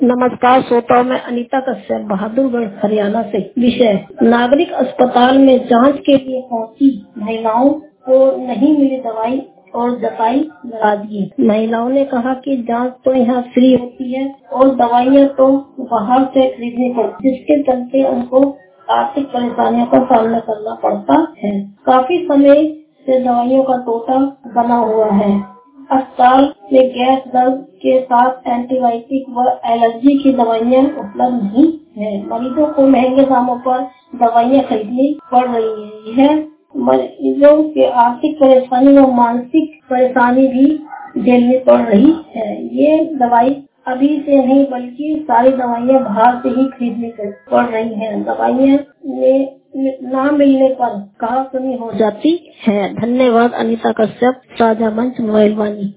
नमस्कार श्रोताओं, मैं अनीता कश्यप बहादुरगढ़ हरियाणा से। विषय नागरिक अस्पताल में जांच के लिए पहुंची महिलाओं को नहीं मिली दवाई और जताई नाराजगी। महिलाओं ने कहा कि जांच तो यहाँ फ्री होती है और दवाइयाँ तो बाहर से खरीदनी पड़ती, जिसके चलते उनको आर्थिक परेशानियों का सामना करना पड़ता है। काफी समय से दवाइयों का टोटा बना हुआ है। अस्पताल में गैस, दर्द के साथ एंटीबायोटिक व एलर्जी की दवाइयाँ उपलब्ध नहीं है। मरीजों को महंगे दामों पर दवाइयाँ खरीदनी पड़ रही है। मरीजों के आर्थिक परेशानी व मानसिक परेशानी भी झेलनी पड़ रही है। ये दवाई अभी से नहीं बल्कि सारी दवाइयाँ बाहर से ही खरीदनी पड़ रही हैं। दवाइयाँ ना मिलने पर कहासुनी हो जाती है। धन्यवाद। अनीता कश्यप, साझा मंच, मोबाइल वाणी।